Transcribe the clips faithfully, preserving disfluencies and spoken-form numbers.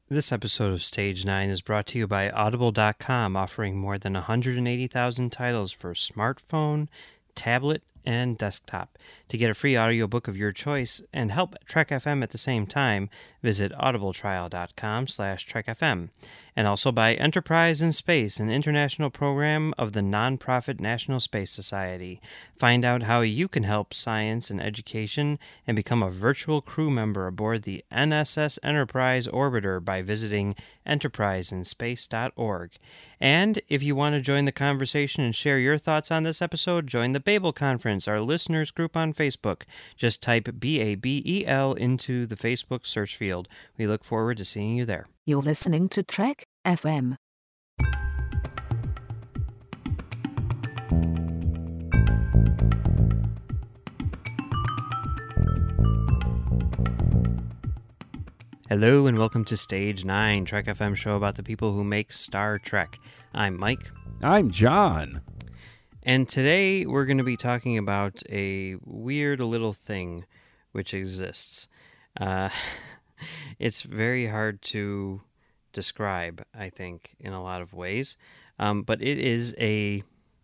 This episode of Stage nine is brought to you by Audible dot com, offering more than one hundred eighty thousand titles for smartphone, tablet, and desktop. To get a free audiobook of your choice and help Trek F M at the same time, visit audibletrial dot com slash Trek F M. And also by Enterprise in Space, an international program of the nonprofit National Space Society. Find out how you can help science and education and become a virtual crew member aboard the N S S Enterprise Orbiter by visiting enterprise in space dot org. And if you want to join the conversation and share your thoughts on this episode, join the Babel Conference, our listeners group on Facebook. Just type B A B E L into the Facebook search field. We look forward to seeing you there. You're listening to Trek F M. Hello and welcome to Stage nine, Trek F M show about the people who make Star Trek. I'm Mike. I'm John. And today we're going to be talking about a weird little thing which exists. Uh, it's very hard to describe, I think, in a lot of ways. Um, but it is a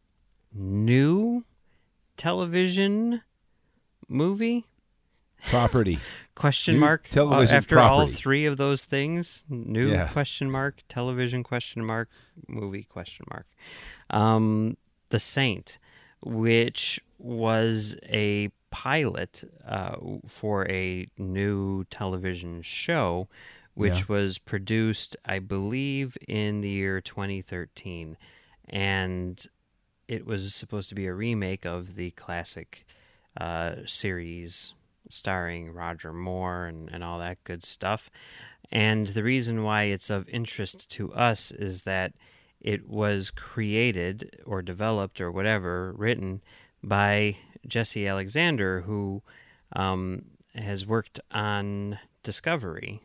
new television movie? Property. Question New mark. television After all property. three of those things, new Yeah. question mark, television question mark, movie question mark. Um, The Saint, which was a pilot uh, for a new television show, which Yeah. was produced, I believe, in the year twenty thirteen. And it was supposed to be a remake of the classic uh, series starring Roger Moore and, and all that good stuff. And the reason why it's of interest to us is that it was created or developed or whatever, written by Jesse Alexander, who um, has worked on Discovery.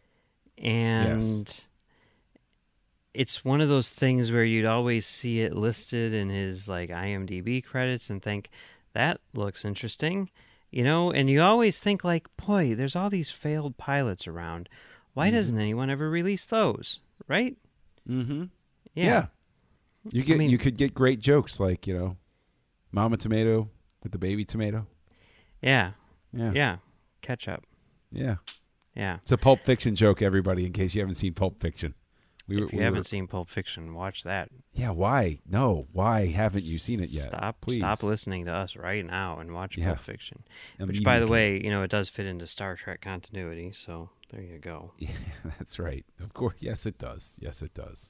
And Yes. it's one of those things where you'd always see it listed in his like I M D B credits and think, that looks interesting. You know, and you always think like, boy, there's all these failed pilots around. Why Mm-hmm. doesn't anyone ever release those? Right? Mm-hmm. Yeah. Yeah. You get mean- you could get great jokes like, you know, Mama Tomato with the baby tomato. Yeah. Yeah. Yeah. Ketchup. Yeah. Yeah. It's a Pulp Fiction joke, everybody, in case you haven't seen Pulp Fiction. We If you we haven't seen Pulp Fiction, watch that. Yeah, why? No, why haven't you seen it yet? Stop Please. stop listening to us right now and watch Yeah. Pulp Fiction. Which, by the Immediately. way, you know, it does fit into Star Trek continuity, so there you go. Yeah, that's right. Of course. Yes, it does. Yes, it does.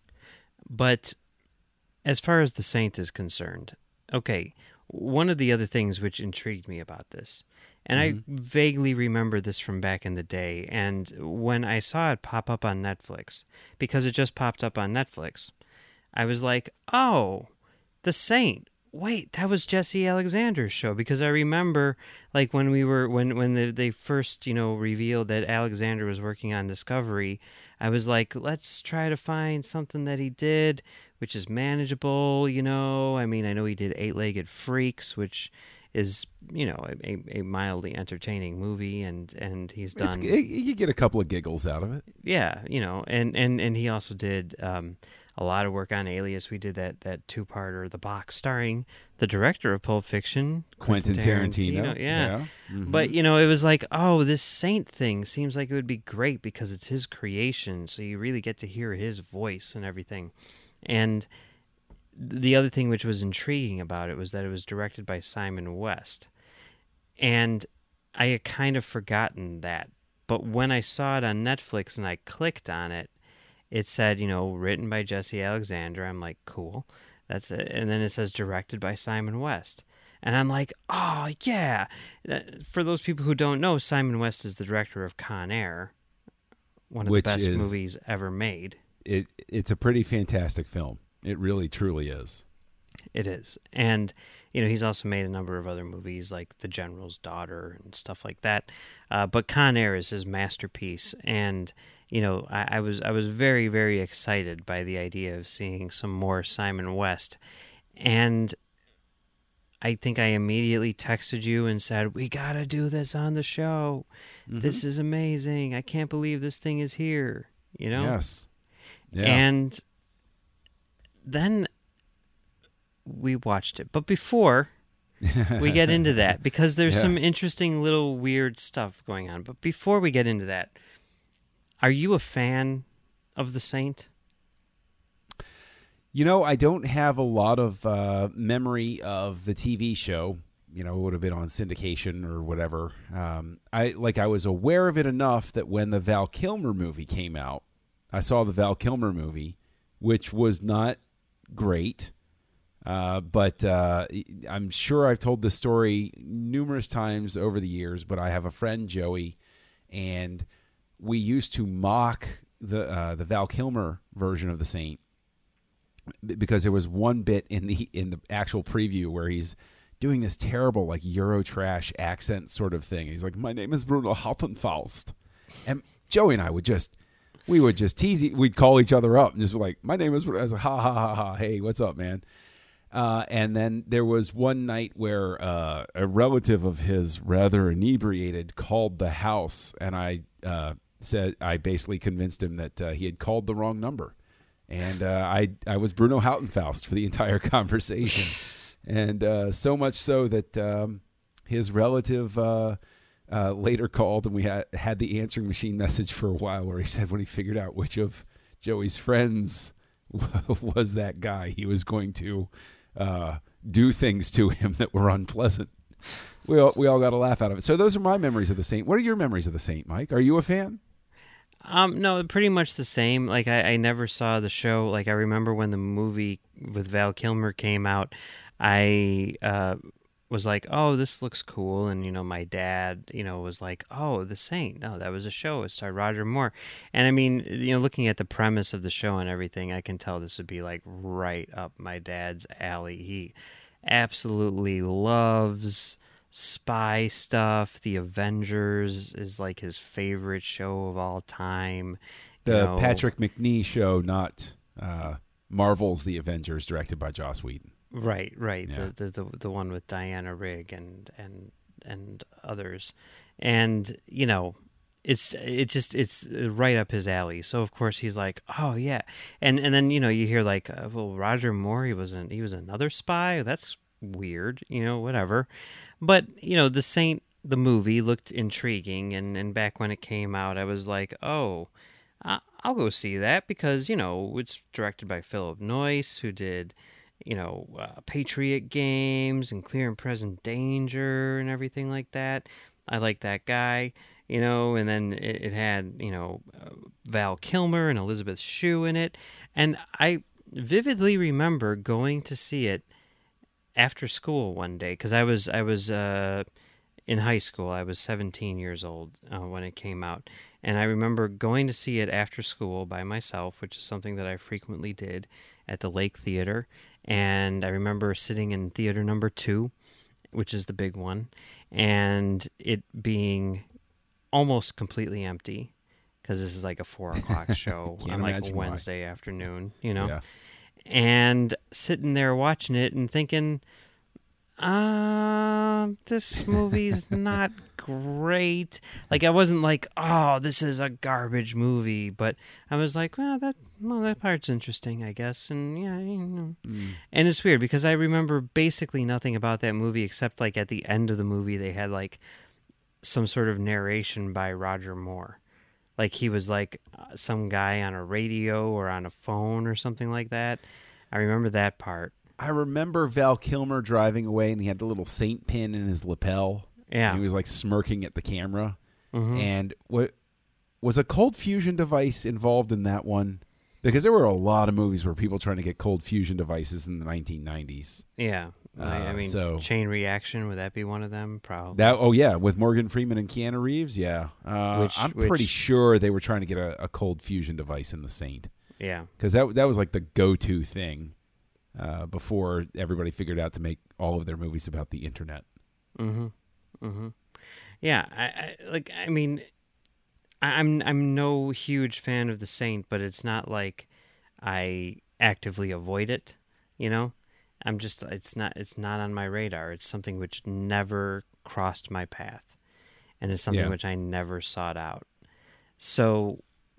But as far as The Saint is concerned, okay, one of the other things which intrigued me about this, and I vaguely remember this from back in the day, and when I saw it pop up on Netflix, because it just popped up on Netflix, I was like, oh, The Saint. Wait, that was Jesse Alexander's show, because I remember, like, when we were, when, when they, they first, you know, revealed that Alexander was working on Discovery, I was like, let's try to find something that he did, which is manageable, you know. I mean, I know he did Eight-Legged Freaks, which is, you know, a, a mildly entertaining movie, and, and he's It's, done... it, you get a couple of giggles out of it. Yeah, you know, and, and, and he also did um, a lot of work on Alias. We did that, that two-parter, The Box, starring the director of Pulp Fiction, Quentin Tarantino. Yeah. Mhm. But, you know, it was like, oh, this Saint thing seems like it would be great because it's his creation, so you really get to hear his voice and everything. And the other thing which was intriguing about it was that it was directed by Simon West. And I had kind of forgotten that. But when I saw it on Netflix and I clicked on it, it said, you know, written by Jesse Alexander. I'm like, cool. That's it. And then it says directed by Simon West. And I'm like, oh, yeah. Uh, For those people who don't know, Simon West is the director of Con Air, one of Which the best is- movies ever made. It it's a pretty fantastic film. It really, truly is. It is. And, you know, he's also made a number of other movies like The General's Daughter and stuff like that. Uh, but Con Air is his masterpiece. And, you know, I, I was I was very, very excited by the idea of seeing some more Simon West. And I think I immediately texted you and said, we got to do this on the show. Mm-hmm. This is amazing. I can't believe this thing is here. you know? Yes. Yeah. And then we watched it. But before we get into that, because there's Yeah. some interesting little weird stuff going on. But before we get into that, are you a fan of The Saint? You know, I don't have a lot of uh, memory of the T V show. You know, it would have been on syndication or whatever. Um, I like I was aware of it enough that when the Val Kilmer movie came out, I saw the Val Kilmer movie, which was not great. Uh, but uh, I'm sure I've told this story numerous times over the years. But I have a friend, Joey, and we used to mock the uh, the Val Kilmer version of The Saint because there was one bit in the in the actual preview where he's doing this terrible like Eurotrash accent sort of thing. He's like, "My name is Bruno Haltenfaust," and Joey and I would just we would just tease. E- we'd call each other up and just be like, "My name is," I was like, "Ha ha ha ha! Hey, what's up, man?" Uh, and then there was one night where uh, a relative of his, rather inebriated, called the house, and I uh, said I basically convinced him that uh, he had called the wrong number, and uh, I I was Bruno Haltenfaust for the entire conversation. And uh, so much so that um, his relative uh, uh, later called, and we had, had the answering machine message for a while where he said when he figured out which of Joey's friends was that guy, he was going to uh, do things to him that were unpleasant. We all, we all got a laugh out of it. So those are my memories of The Saint. What are your memories of The Saint, Mike? Are you a fan? Um, no, pretty much the same. Like, I, I never saw the show. Like, I remember when the movie with Val Kilmer came out, I uh, was like, oh, this looks cool. And, you know, my dad, you know, was like, oh, The Saint. No, that was a show. It starred Roger Moore. And, I mean, you know, looking at the premise of the show and everything, I can tell this would be, like, right up my dad's alley. He absolutely loves spy stuff. The Avengers is, like, his favorite show of all time. The you know, Patrick McNee show, not uh, Marvel's The Avengers, directed by Joss Whedon. Right, right. Yeah. The, the the the one with Diana Rigg and and and others, and you know, it's it just it's right up his alley. So of course he's like, oh yeah, and and then you know you hear like, uh, well, Roger Moore, he was an, he was another spy. That's weird, you know, whatever. But you know, The Saint, the movie looked intriguing, and and back when it came out, I was like, oh, I- I'll go see that because you know it's directed by Philip Noyce, who did, you know, uh, Patriot Games and Clear and Present Danger and everything like that. I like that guy, you know, and then it, it had, you know, uh, Val Kilmer and Elizabeth Shue in it. And I vividly remember going to see it after school one day because I was, I was uh, in high school. I was seventeen years old uh, when it came out. And I remember going to see it after school by myself, which is something that I frequently did at the Lake Theater. And I remember sitting in theater number two, which is the big one, and it being almost completely empty because this is like a four o'clock show Can't on like a imagine why. Wednesday afternoon, you know, Yeah. and sitting there watching it and thinking, uh, this movie's not great. Like, I wasn't like, oh, this is a garbage movie, but I was like, well, that well, that part's interesting, I guess. And yeah, you know. Mm. And it's weird because I remember basically nothing about that movie except like at the end of the movie they had like some sort of narration by Roger Moore. Like he was like uh, some guy on a radio or on a phone or something like that. I remember that part. I remember Val Kilmer driving away, and he had the little saint pin in his lapel. Yeah. And he was like smirking at the camera. Mm-hmm. And what was a cold fusion device involved in that one? Because there were a lot of movies where people trying to get cold fusion devices in the nineteen nineties. Yeah. I, I Uh, mean, so- Chain Reaction, would that be one of them? Probably. That oh yeah, with Morgan Freeman and Keanu Reeves, yeah. Uh, Which- I'm which- pretty sure they were trying to get a, a cold fusion device in the Saint Yeah. because that that was like the go-to thing uh, before everybody figured out to make all of their movies about the internet. Mm-hmm. Mm-hmm. Yeah. I, I like. I mean, I, I'm I'm no huge fan of The Saint, but it's not like I actively avoid it. You know, I'm just it's not it's not on my radar. It's something which never crossed my path, and it's something Yeah. which I never sought out. So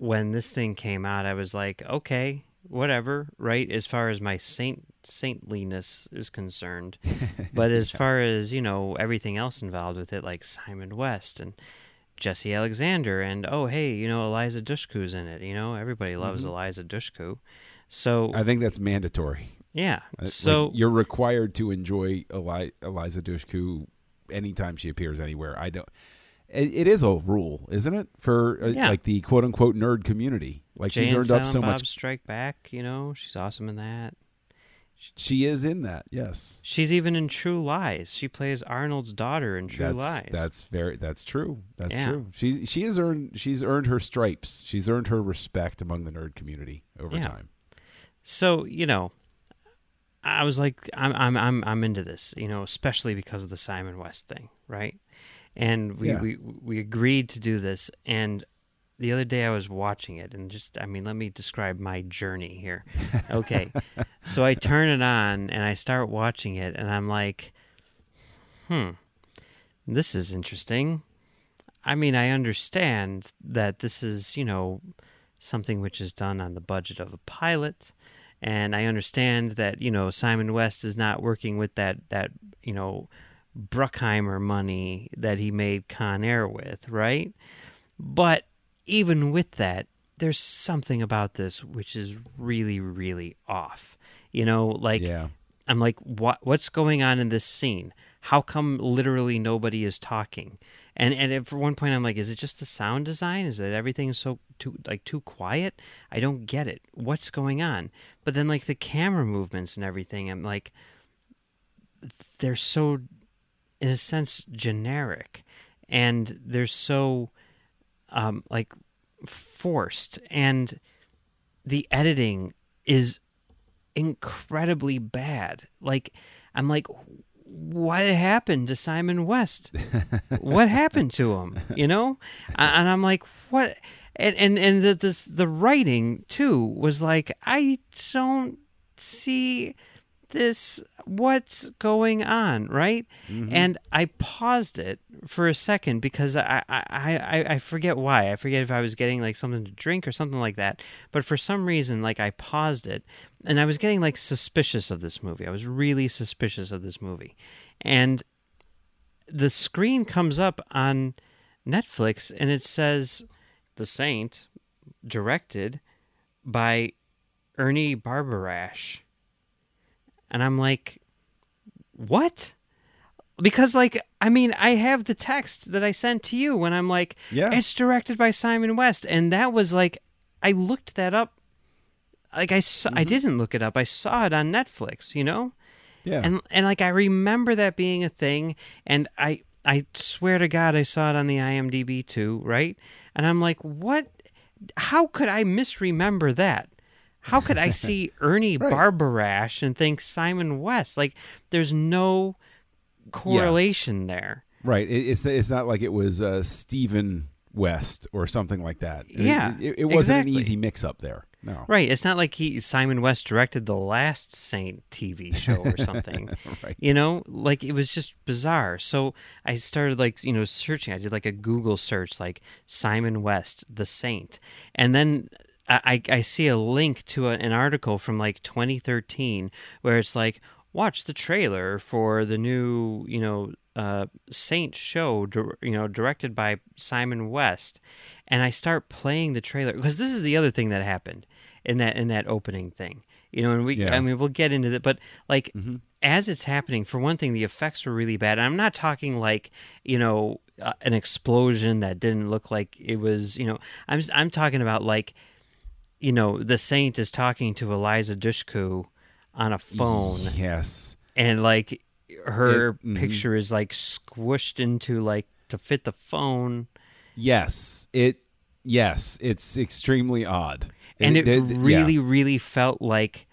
when this thing came out, I was like, okay, whatever, right? As far as my saint saintliness is concerned, but as far as, you know, everything else involved with it, like Simon West and Jesse Alexander, and oh hey, you know, Eliza Dushku's in it. You know, everybody loves Mm-hmm. Eliza Dushku. So I think that's mandatory. yeah, Uh, so like, you're required to enjoy Eli- Eliza Dushku anytime she appears anywhere. I don't. It, it is a rule, isn't it, for uh, Yeah. like the quote unquote nerd community? Like Jay she's and earned up Silent so Bob much. Strike Back. You know, she's awesome in that. She is in that. Yes, She's even in True Lies. She plays Arnold's daughter in True that's Lies. that's very that's true. That's Yeah. true. She's she has earned she's earned her stripes. She's earned her respect among the nerd community over Yeah. time. So, you know, I was like, I'm, I'm, I'm, I'm into this, you know, especially because of the Simon West thing, right? And we, Yeah. we, we agreed to do this. And the other day I was watching it, and just, I mean, let me describe my journey here. Okay. So I turn it on and I start watching it, and I'm like, hmm, this is interesting. I mean, I understand that this is, you know, something which is done on the budget of a pilot. And I understand that, you know, Simon West is not working with that, that you know, Bruckheimer money that he made Con Air with, right? But even with that, there's something about this which is really, really off. You know, like, Yeah. I'm like, what what's going on in this scene? How come literally nobody is talking? And and at one point I'm like, is it just the sound design? Is that everything is so too like too quiet? I don't get it. What's going on? But then like the camera movements and everything, I'm like, they're so, in a sense, generic, and they're so um, like forced, and the editing is incredibly bad. Like, I'm like, what happened to Simon West? What happened to him? You know, and I'm like, what? And and and the this the writing too was like, I don't see this. What's going on, right? Mm-hmm. And I paused it for a second because I, I, I, I forget why. I forget if I was getting like something to drink or something like that. But for some reason, like I paused it, and I was getting like suspicious of this movie. I was really suspicious of this movie. And the screen comes up on Netflix and it says The Saint, directed by Ernie Barbarash. And I'm like, what? Because, like, I mean, I have the text that I sent to you when I'm like, Yeah. it's directed by Simon West. And that was like, I looked that up. Like, I, saw, I didn't look it up. I saw it on Netflix, you know? Yeah. And, and like, I remember that being a thing. And I, I swear to God, I saw it on the IMDb too, right? And I'm like, what? How could I misremember that? How could I see Ernie Right. Barbarash and think Simon West? Like, there's no correlation there. Right. It, it's it's not like it was uh, Stephen West or something like that. It- Yeah, It, it, wasn't exactly. an easy mix up there. No. Right. It's not like he Simon West directed the last Saint T V show or something. Right. You know, like it was just bizarre. So I started like, you know, searching. I did like a Google search, like Simon West, the Saint. And then I, I see a link to a, an article from like twenty thirteen where it's like, watch the trailer for the new, you know, uh, Saint show, dir- you know, directed by Simon West. And I start playing the trailer because this is the other thing that happened in that in that opening thing, you know. And we, Yeah. I mean, we'll get into that, but like Mm-hmm. as it's happening, for one thing, the effects were really bad. And I'm not talking like, you know, uh, an explosion that didn't look like it was, you know. I'm I'm talking about like, you know, the Saint is talking to Eliza Dushku on a phone, Yes. and like her It- mhm. picture is like squished into like to fit the phone. Yes. It. Yes. It's extremely odd. And it, it- yeah. really, really felt like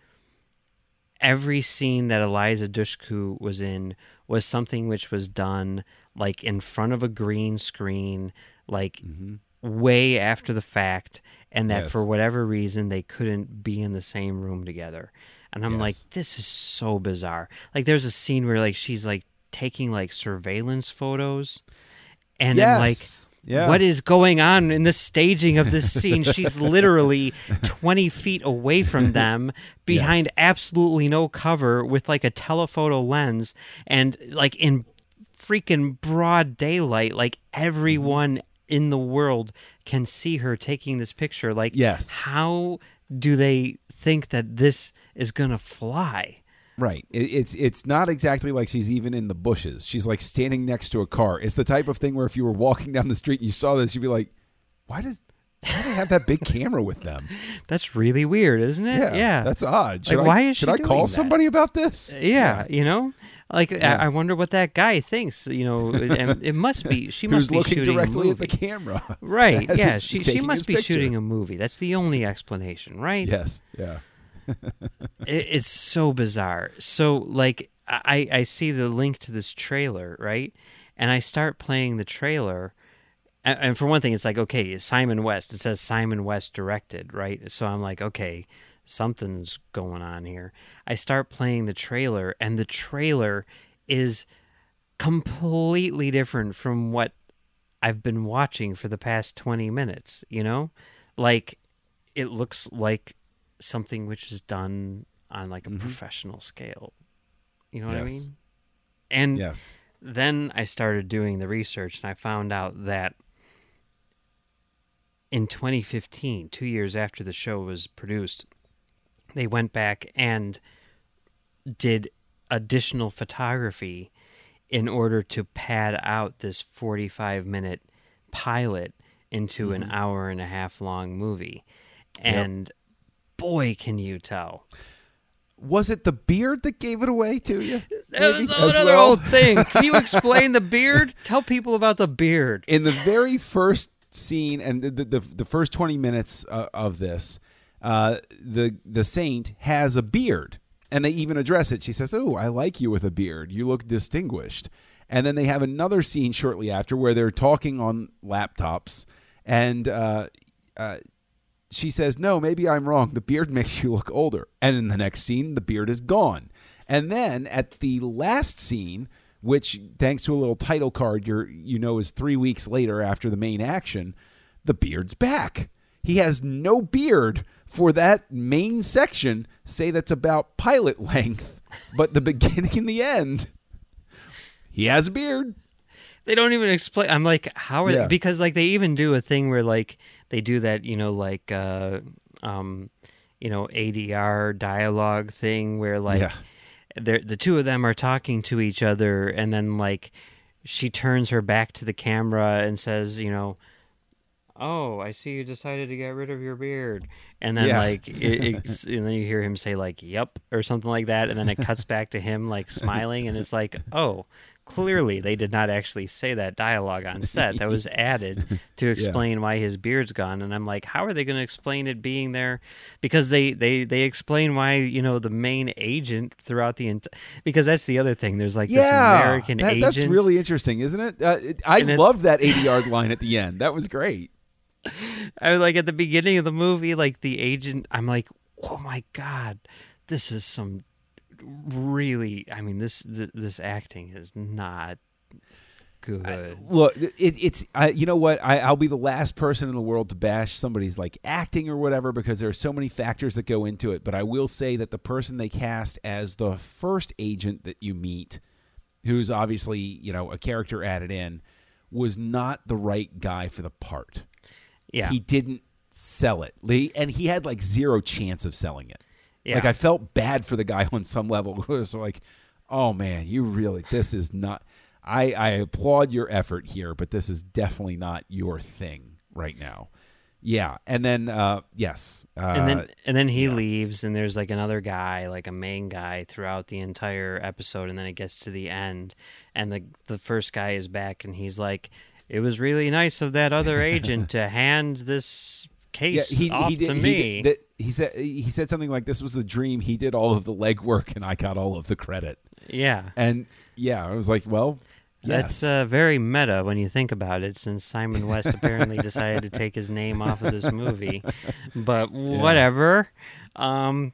every scene that Eliza Dushku was in was something which was done like in front of a green screen, like way after the fact, and that Yes. for whatever reason they couldn't be in the same room together. And I'm like, Yes. this is so bizarre. Like there's a scene where like she's like taking like surveillance photos, and then like Yes. Yeah. what is going on in the staging of this scene? She's literally twenty feet away from them, behind Yes. absolutely no cover, with like a telephoto lens, and like in freaking broad daylight, like everyone Mm-hmm. in the world can see her taking this picture. Like, Yes. how do they think that this is gonna fly? Right. It, it's it's not exactly like she's even in the bushes. She's like standing next to a car. It's the type of thing where if you were walking down the street and you saw this, you'd be like, why does why do they have that big camera with them? That's really weird, isn't it? Yeah, Yeah. that's odd. Should Like, I, why is should she I call doing that? somebody about this? yeah, you know, like Yeah. I, I wonder what that guy thinks. You know, and it must be she must Who's be looking shooting directly a at the movie. camera? Right? as Yeah, it's she she taking must his be picture. shooting a movie. That's the only explanation, right? Yes. Yeah. It, it's so bizarre. So like I I see the link to this trailer, right? And I start playing the trailer. And and for one thing, it's like, okay, Simon West. It says Simon West directed, right? So I'm like, okay, something's going on here. I start playing the trailer, and the trailer is completely different from what I've been watching for the past twenty minutes, you know? Like, it looks like something which is done on like a Mhm. professional scale. You know what I Yes. mean? And Yes. then I started doing the research, and I found out that in twenty fifteen, two years after the show was produced, they went back and did additional photography in order to pad out this forty-five minute pilot into an Mhm. hour and a half long movie. Yep. And boy, can you tell. Was it the beard that gave it away to you? That Maybe, was as another well? whole thing. Can you explain the beard? Tell people about the beard. In the very first scene and the the, the first twenty minutes uh, of this, uh, the the saint has a beard, and they even address it. She says, "Oh, I like you with a beard. You look distinguished." And then they have another scene shortly after where they're talking on laptops, and uh, uh, she says, "No, maybe I'm wrong. The beard makes you look older." And in the next scene, the beard is gone. And then at the last scene, which thanks to a little title card, you're you know is three weeks later after the main action, the beard's back. He has no beard for that main section. Say that's about pilot length, but the beginning and the end, he has a beard. They don't even explain. I'm like, how are Yeah. they? Because like they even do a thing where like they do that, you know, like uh, um, you know, A D R dialogue thing where like Yeah. they're the two of them are talking to each other, and then like she turns her back to the camera and says, you know, "Oh, I see you decided to get rid of your beard," and then Yeah. like it, it's, and then you hear him say like "Yep" or something like that, and then it cuts back to him like smiling, and it's like, oh, clearly they did not actually say that dialogue on set. That was added to explain why his beard's gone. And I'm like, how are they going to explain it being there? Because they they they explain why, you know, the main agent throughout the entire, because that's the other thing. There's like this American that- agent. That's really interesting, isn't it? Uh, it I And it- loved that eighty-yard line at the end. That was great. I was like at the beginning of the movie, like the agent, I'm like, oh my God, this is some really, I mean, this th- this acting is not good. Look, it, it's I, you know what? I, I'll be the last person in the world to bash somebody's like acting or whatever because there are so many factors that go into it. But I will say that the person they cast as the first agent that you meet, who's obviously you know a character added in, was not the right guy for the part. Yeah. He didn't sell it, Lee, and he had like zero chance of selling it. Yeah. Like I felt bad for the guy on some level. It was like, oh man, you really this is not. I, I applaud your effort here, but this is definitely not your thing right now. Yeah, and then uh, yes, uh, and then and then he yeah. leaves, and there's like another guy, like a main guy, throughout the entire episode, and then it gets to the end, and the the first guy is back, and he's like, "It was really nice of that other agent to hand this case he, off he did, to he me." did- that- he said he said something like, "This was a dream. He did all of the legwork, and I got all of the credit." Yeah, And yeah, I was like, well, yes. that's uh, very meta when you think about it, since Simon West apparently decided to take his name off of this movie. But whatever. Um,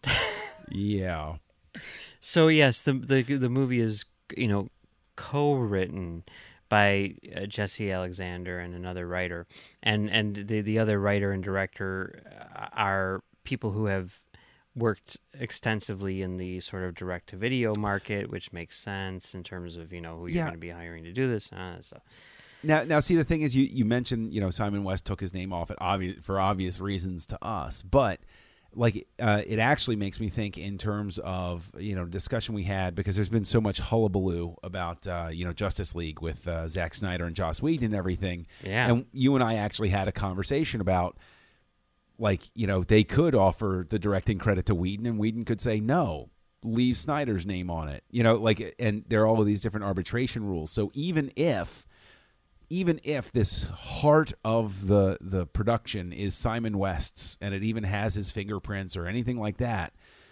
yeah. so yes, the, the the movie is, you know, co-written by uh, Jesse Alexander and another writer, and and the the other writer and director are people who have worked extensively in the sort of direct-to-video market, which makes sense in terms of, you know, who you're Yeah. going to be hiring to do this. Uh, so, Now, now, see, the thing is, you, you mentioned, you know, Simon West took his name off it obvious, for obvious reasons to us, but like uh, it actually makes me think in terms of, you know, discussion we had, because there's been so much hullabaloo about, uh, you know, Justice League with uh, Zack Snyder and Joss Whedon and everything. Yeah. And you and I actually had a conversation about, like, you know, they could offer the directing credit to Whedon, and Whedon could say, no, leave Snyder's name on it. You know, like, and there are all of these different arbitration rules. So even if, even if this heart of the, the production is Simon West's, and it even has his fingerprints or anything like that,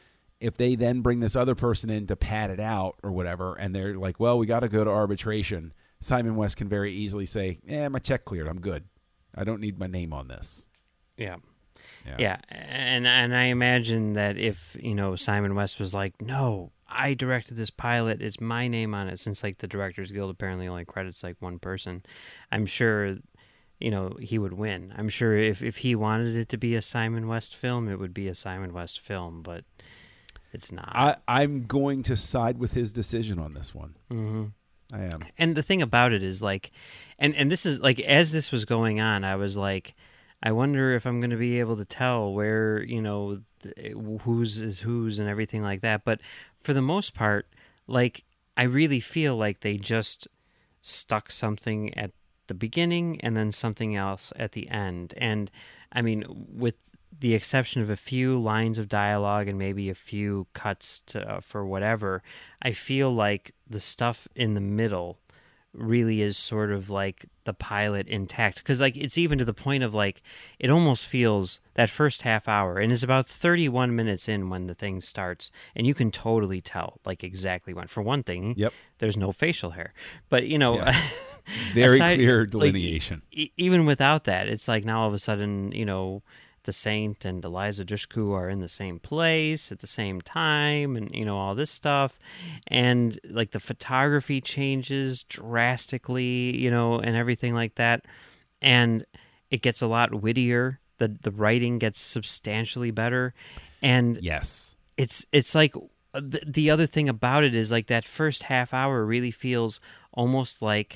if they then bring this other person in to pad it out or whatever, and they're like, well, we got to go to arbitration, Simon West can very easily say, eh, my check cleared. I'm good. I don't need my name on this. yeah. Yeah. Yeah, and and I imagine that if, you know, Simon West was like, no, I directed this pilot, it's my name on it, since like the Directors Guild apparently only credits like one person, I'm sure, you know, he would win. I'm sure if, if he wanted it to be a Simon West film, it would be a Simon West film, but it's not. I, I'm going to side with his decision on this one. Mm-hmm. I am. And the thing about it is like, and, and this is like, as this was going on, I was like, I wonder if I'm going to be able to tell where, you know, whose is whose and everything like that. But for the most part, like, I really feel like they just stuck something at the beginning and then something else at the end. And I mean, with the exception of a few lines of dialogue and maybe a few cuts to, uh, for whatever, I feel like the stuff in the middle really is sort of like the pilot intact, because like it's even to the point of like it almost feels that first half hour, and it's about thirty-one minutes in when the thing starts, and you can totally tell like exactly when. For one thing, Yep. there's no facial hair, but you know, Yes. Very aside- clear like, delineation. e- even without that, it's like now all of a sudden, you know, the Saint and Eliza Dushku are in the same place at the same time, and you know, all this stuff, and like the photography changes drastically, you know, and everything like that, and it gets a lot wittier. the The writing gets substantially better, and Yes. it's it's like the, the other thing about it is like that first half hour really feels almost like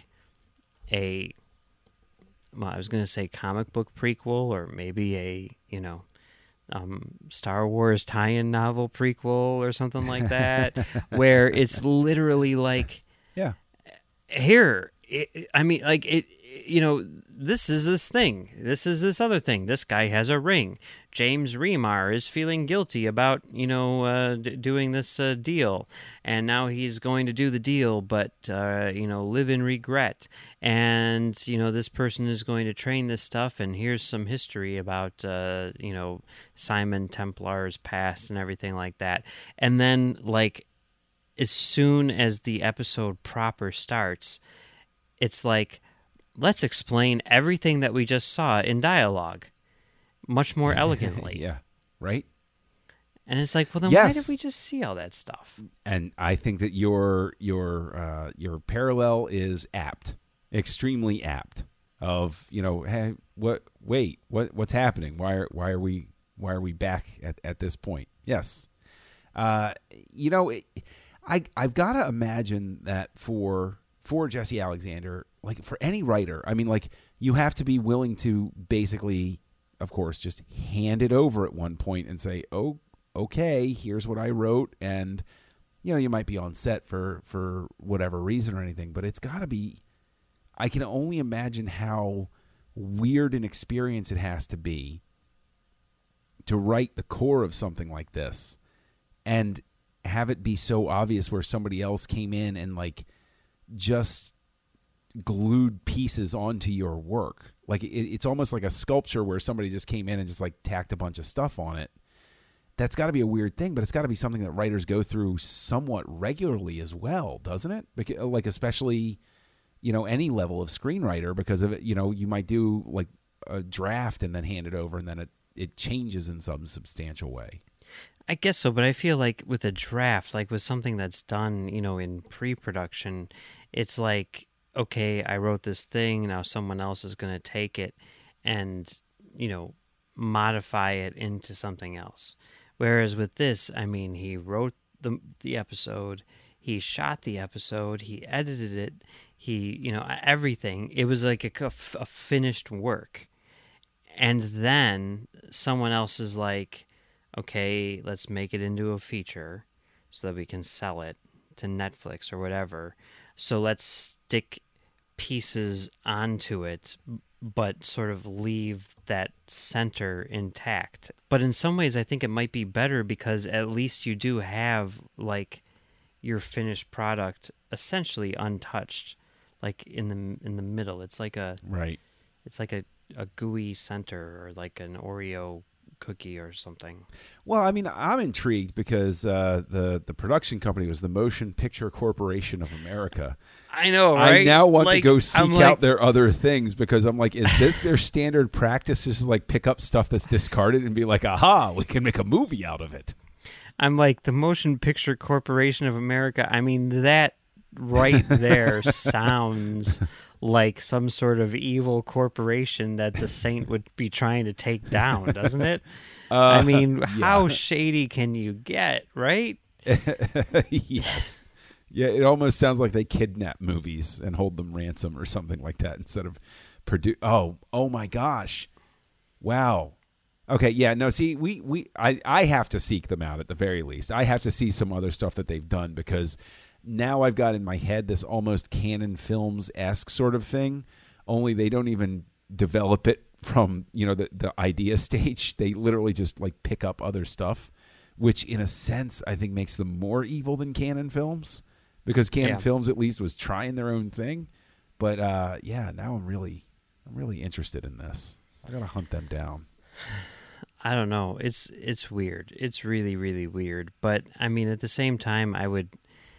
a, well, I was going to say comic book prequel, or maybe a, you know, um, Star Wars tie-in novel prequel or something like that, where it's literally like, Yeah. here, it, I mean, like, it, you know, this is this thing. This is this other thing. This guy has a ring. James Remar is feeling guilty about, you know, uh, d- doing this uh, deal. And now he's going to do the deal, but, uh, you know, live in regret. And, you know, this person is going to train this stuff. And here's some history about, uh, you know, Simon Templar's past and everything like that. And then, like, as soon as the episode proper starts, it's like, let's explain everything that we just saw in dialogue much more elegantly. Yeah. Right? And it's like, well, then Yes. why did we just see all that stuff? And I think that your your uh, your parallel is apt, extremely apt. Of, you know, hey, what? Wait, what? What's happening? Why are why are we why are we back at, at this point? Yes, uh, you know, it, I I've got to imagine that for for Jesse Alexander, like for any writer, I mean, like you have to be willing to basically, of course, just hand it over at one point and say, oh. Okay, here's what I wrote, and you know, you might be on set for for whatever reason or anything, but it's got to be, I can only imagine how weird an experience it has to be to write the core of something like this and have it be so obvious where somebody else came in and like just glued pieces onto your work. Like it, it's almost like a sculpture where somebody just came in and just like tacked a bunch of stuff on it. That's got to be a weird thing, but it's got to be something that writers go through somewhat regularly as well, doesn't it? Because, like, especially, you know, any level of screenwriter, because of it, you know, you might do like a draft and then hand it over, and then it, it changes in some substantial way. I guess so, but I feel like with a draft, like with something that's done, you know, in pre-production, it's like, okay, I wrote this thing, now someone else is going to take it and, you know, modify it into something else. Whereas with this, I mean, he wrote the the episode, he shot the episode, he edited it, he, you know, everything. It was like a, a finished work. And then someone else is like, okay, let's make it into a feature so that we can sell it to Netflix or whatever. So let's stick pieces onto it, but sort of leave that center intact. But in some ways, I think it might be better because at least you do have like your finished product essentially untouched, like in the in the middle. It's like a right. It's like a, a gooey center or like an Oreo cookie or something. Well, I mean, I'm intrigued because uh, the the production company was the Motion Picture Corporation of America. I know, right? I now want like, to go seek I'm like, out their other things because I'm like, is this their standard practice? Just like pick up stuff that's discarded and be like, aha, we can make a movie out of it. I'm like, the Motion Picture Corporation of America. I mean, that right there sounds like some sort of evil corporation that the Saint would be trying to take down, doesn't it? Uh, I mean, yeah. how shady can you get, right? Yes. Yeah, it almost sounds like they kidnap movies and hold them ransom or something like that instead of produce. Oh, oh my gosh. Wow. Okay, yeah, no, see, we, we I, I have to seek them out at the very least. I have to see some other stuff that they've done because now I've got in my head this almost Canon Films-esque sort of thing, only they don't even develop it from, you know, the, the idea stage. They literally just, like, pick up other stuff, which in a sense I think makes them more evil than Canon Films because Canon Yeah. Films at least was trying their own thing. But, uh, yeah, now I'm really, I'm really interested in this. I got to hunt them down. I don't know. It's it's weird. It's really, really weird. But, I mean, at the same time, I would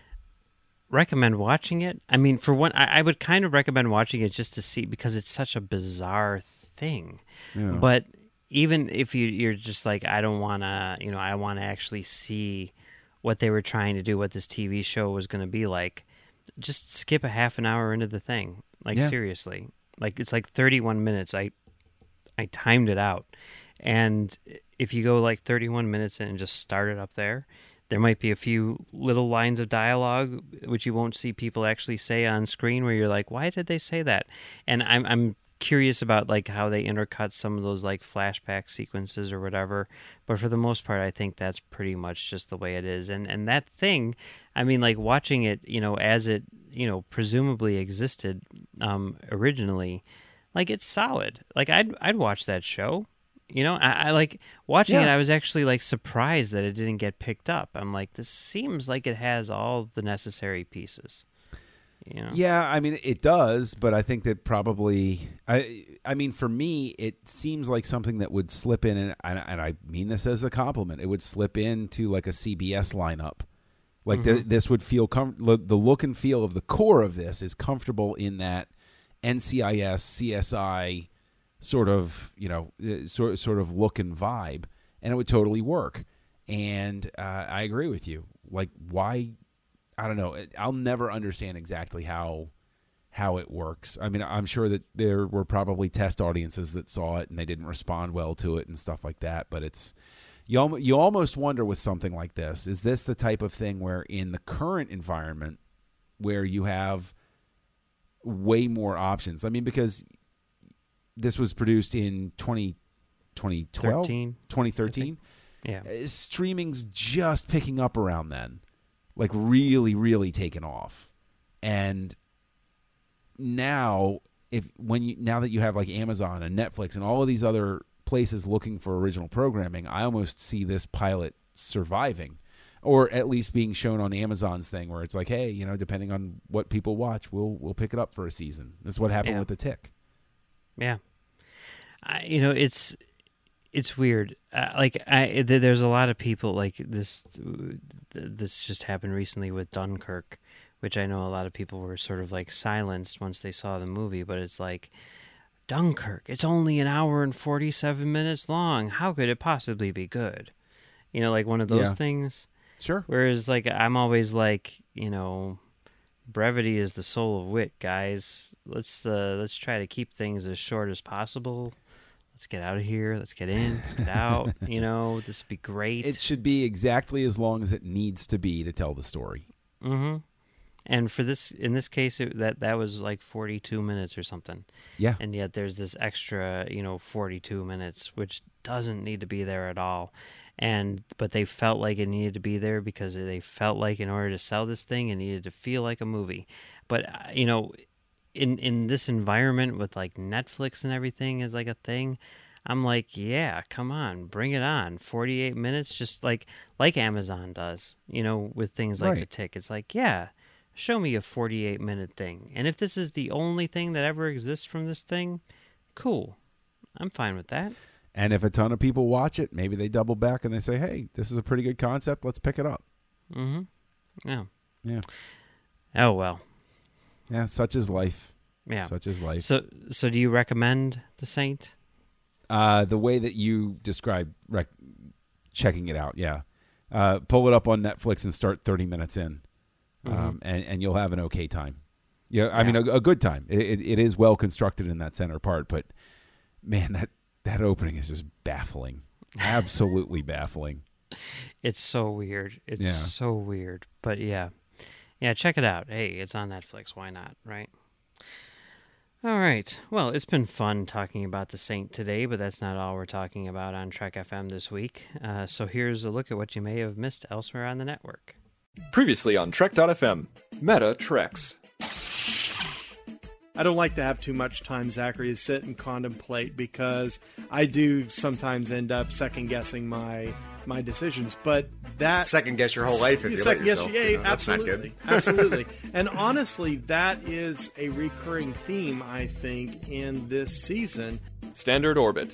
recommend watching it. I mean, for one, I, I would kind of recommend watching it just to see because it's such a bizarre thing. Yeah. But even if you, you're just like, I don't want to, you know, I want to actually see what they were trying to do, what this T V show was going to be like, just skip a half an hour into the thing. Like, Yeah. seriously. Like, it's like thirty-one minutes. I I timed it out. And if you go like thirty-one minutes in and just start it up there, there might be a few little lines of dialogue which you won't see people actually say on screen where you're like, why did they say that? And I'm I'm curious about like how they intercut some of those like flashback sequences or whatever. But for the most part, I think that's pretty much just the way it is. And and that thing, I mean, like watching it, you know, as it, you know, presumably existed um, originally, like it's solid. Like I'd I'd watch that show. You know, I, I like watching Yeah. it. I was actually like surprised that it didn't get picked up. I'm like, this seems like it has all the necessary pieces. You know? Yeah, I mean it does, but I think that probably I I mean for me it seems like something that would slip in and and, and I mean this as a compliment. It would slip into like a C B S lineup. Like Mm-hmm. the, this would feel com- the look and feel of the core of this is comfortable in that N C I S C S I sort of, you know, uh, sort sort of look and vibe, and it would totally work. And uh, I agree with you. Like, why? I don't know. I'll never understand exactly how how it works. I mean, I'm sure that there were probably test audiences that saw it and they didn't respond well to it and stuff like that. But it's you al- you almost wonder with something like this: is this the type of thing where in the current environment where you have way more options? I mean, because this was produced in twenty twelve, thirteen, twenty thirteen. Yeah. Uh, Streaming's just picking up around then, like really, really taken off. And now, if when you now that you have like Amazon and Netflix and all of these other places looking for original programming, I almost see this pilot surviving, or at least being shown on Amazon's thing, where it's like, hey, you know, depending on what people watch, we'll we'll pick it up for a season. That's what happened Yeah. with The Tick. Yeah. I, you know, it's it's weird. Uh, like I, th- there's a lot of people like this. Th- this just happened recently with Dunkirk, which I know a lot of people were sort of like silenced once they saw the movie. But it's like Dunkirk. It's only an hour and forty-seven minutes long. How could it possibly be good? You know, like one of those Yeah. things. Sure. Whereas, like, I'm always like, you know, brevity is the soul of wit, guys. Let's uh, let's try to keep things as short as possible. Let's get out of here. Let's get in. Let's get out. You know, this would be great. It should be exactly as long as it needs to be to tell the story. Mm-hmm. And for this, in this case, it, that that was like forty-two minutes or something. Yeah. And yet there's this extra, you know, forty-two minutes, which doesn't need to be there at all. And but they felt like it needed to be there because they felt like in order to sell this thing, it needed to feel like a movie. But uh, you know, in in this environment with like Netflix and everything is like a thing, I'm like, yeah, come on, bring it on. forty-eight minutes, just like like Amazon does, you know, with things like Right. The Tick. It's like, yeah. Show me a forty-eight minute thing. And if this is the only thing that ever exists from this thing, cool. I'm fine with that. And if a ton of people watch it, maybe they double back and they say, hey, this is a pretty good concept. Let's pick it up. Mm-hmm. Yeah. Yeah. Oh, well. Yeah, such is life. Yeah. Such is life. So, so do you recommend The Saint? Uh, the way that you described rec- checking it out, yeah. Uh, pull it up on Netflix and start thirty minutes in. Um, Mhm. and, and you'll have an okay time. Yeah, I Yeah. mean, a, a good time. It, it, it is well constructed in that center part, but man, that, that opening is just baffling. Absolutely baffling. It's so weird. It's Yeah. so weird. But yeah. Yeah, check it out. Hey, it's on Netflix. Why not, right? All right. Well, it's been fun talking about The Saint today, but that's not all we're talking about on Trek F M this week. Uh, so here's a look at what you may have missed elsewhere on the network. Previously on Trek dot f m, Meta Treks. I don't like to have too much time, Zachary, to sit and contemplate because I do sometimes end up second guessing my my decisions. But that Second guess your whole life if you let second guess, yourself. yeah, you know, that's not absolutely, good. absolutely. And honestly, that is a recurring theme, I think, in this season. Standard Orbit.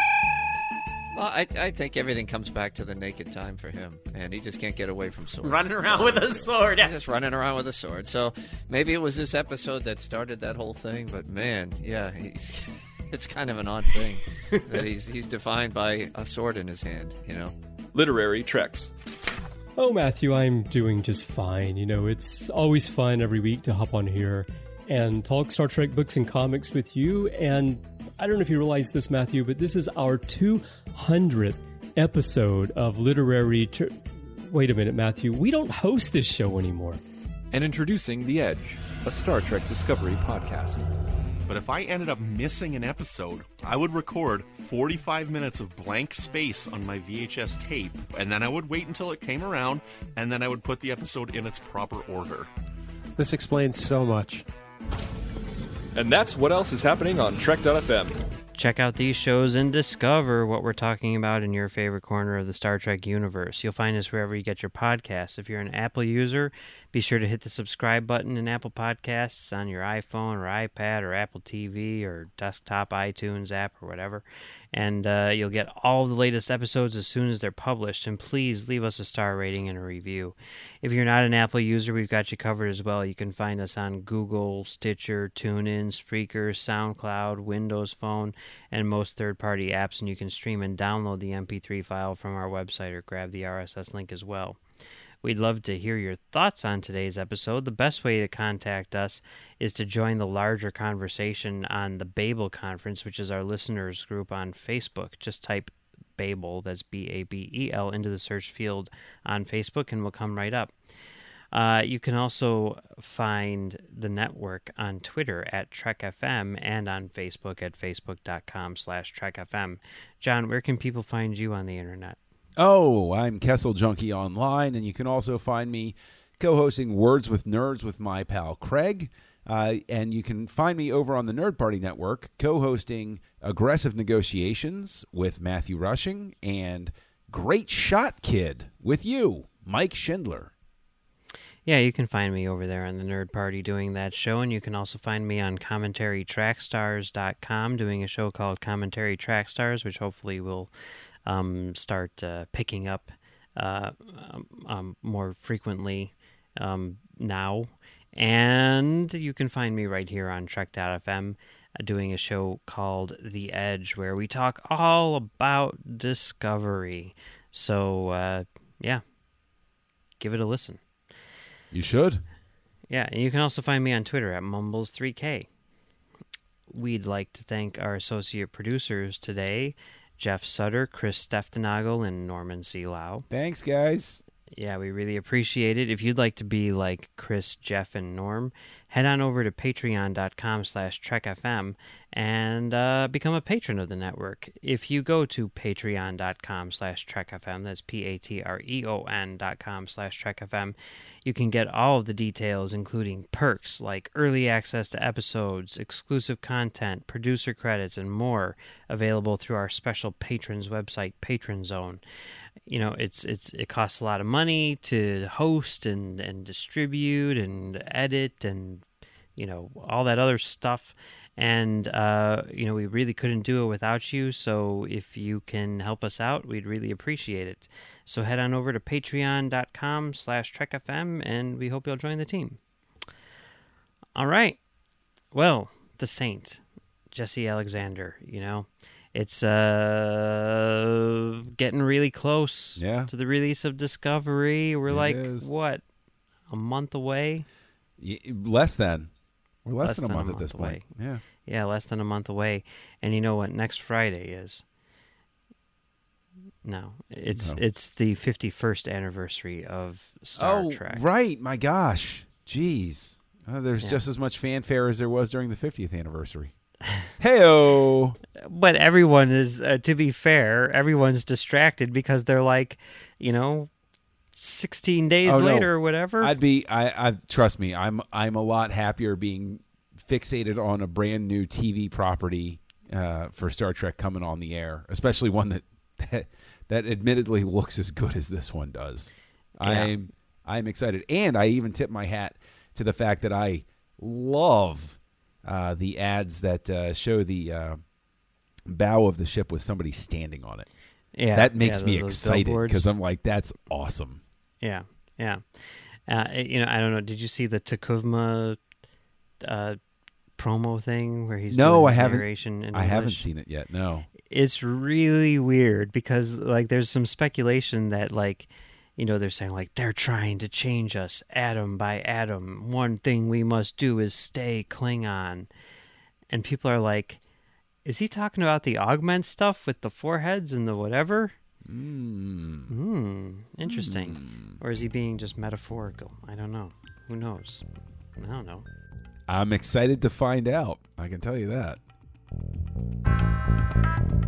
Well, I, I think everything comes back to the naked time for him, and he just can't get away from swords. Running around with a sword. He's just running around with a sword. So maybe it was this episode that started that whole thing, but man, yeah, he's, it's kind of an odd thing that he's he's defined by a sword in his hand, you know? Literary Treks. Oh, Matthew, I'm doing just fine. You know, it's always fun every week to hop on here and talk Star Trek books and comics with you. And I don't know if you realize this, Matthew, but this is our two hundredth episode of Literary... Tr- Wait a minute, Matthew. We don't host this show anymore. And introducing The Edge, a Star Trek Discovery podcast. But if I ended up missing an episode, I would record forty-five minutes of blank space on my V H S tape, and then I would wait until it came around, and then I would put the episode in its proper order. This explains so much. And that's what else is happening on Trek dot f m. Check out these shows and discover what we're talking about in your favorite corner of the Star Trek universe. You'll find us wherever you get your podcasts. If you're an Apple user, be sure to hit the subscribe button in Apple Podcasts on your iPhone or iPad or Apple T V or desktop iTunes app or whatever. And uh, you'll get all the latest episodes as soon as they're published. And please leave us a star rating and a review. If you're not an Apple user, we've got you covered as well. You can find us on Google, Stitcher, TuneIn, Spreaker, SoundCloud, Windows Phone, and most third-party apps. And you can stream and download the M P three file from our website or grab the R S S link as well. We'd love to hear your thoughts on today's episode. The best way to contact us is to join the larger conversation on the Babel Conference, which is our listeners group on Facebook. Just type Babel, that's B A B E L, into the search field on Facebook, and we'll come right up. Uh, you can also find the network on Twitter at Trek F M and on Facebook at facebook.com slash Trek FM. John, where can people find you on the internet? Oh, I'm Kessel Junkie Online, and you can also find me co-hosting Words with Nerds with my pal Craig. Uh, and you can find me over on the Nerd Party Network co-hosting Aggressive Negotiations with Matthew Rushing and Great Shot Kid with you, Mike Schindler. Yeah, you can find me over there on the Nerd Party doing that show, and you can also find me on commentary track stars dot com doing a show called Commentary Trackstars, which hopefully will um, start uh, picking up uh, um, um, more frequently um, now. And you can find me right here on Trek dot f m uh, doing a show called The Edge, where we talk all about Discovery. So, uh, yeah, give it a listen. You should. Yeah, and you can also find me on Twitter at Mumbles three K. We'd like to thank our associate producers today, Jeff Sutter, Chris Steftenagel, and Norman C. Lau. Thanks, guys. Yeah, we really appreciate it. If you'd like to be like Chris, Jeff, and Norm, head on over to patreon.com slash trekfm and uh, become a patron of the network. If you go to patreon.com slash trekfm, that's P-A-T-R-E-O-N dot com slash trekfm, you can get all of the details, including perks like early access to episodes, exclusive content, producer credits, and more, available through our special patrons website, Patron Zone. You know, it's it's it costs a lot of money to host and, and distribute and edit and, you know, all that other stuff. And, uh, you know, we really couldn't do it without you. So if you can help us out, we'd really appreciate it. So head on over to patreon.com slash trekfm, and we hope you'll join the team. All right. Well, the Saint, Jesse Alexander, you know. It's uh, getting really close yeah. to the release of Discovery. We're it like, is. what, a month away? Y- less than. We're less, less than a than month a at this month point. Yeah. Yeah, less than a month away. And you know what next Friday is? No, it's No. it's the fifty-first anniversary of Star oh, Trek. right. My gosh. Jeez. Uh, there's Yeah. just as much fanfare as there was during the fiftieth anniversary. Hey-o. But everyone is, uh, to be fair, everyone's distracted because they're like, you know, sixteen days Oh, no. later or whatever. I'd be. I, I trust me. I'm. I'm a lot happier being fixated on a brand new T V property uh, for Star Trek coming on the air, especially one that that, that admittedly looks as good as this one does. Yeah. I'm. I'm excited, and I even tip my hat to the fact that I love uh, the ads that uh, show the uh, bow of the ship with somebody standing on it. yeah, That makes yeah, me those excited billboards. because I'm like, that's awesome. Yeah, yeah. Uh, you know, I don't know. Did you see the Takuvma uh, promo thing where he's No, doing I his haven't. narration in I haven't English? seen it yet. No. It's really weird because, like, there's some speculation that, like, you know, they're saying, like, they're trying to change us atom by atom. One thing we must do is stay Klingon. And people are like, is he talking about the augment stuff with the foreheads and the whatever? Mm. Hmm, interesting. Or is he being just metaphorical? I don't know. Who knows? I don't know. I'm excited to find out. I can tell you that.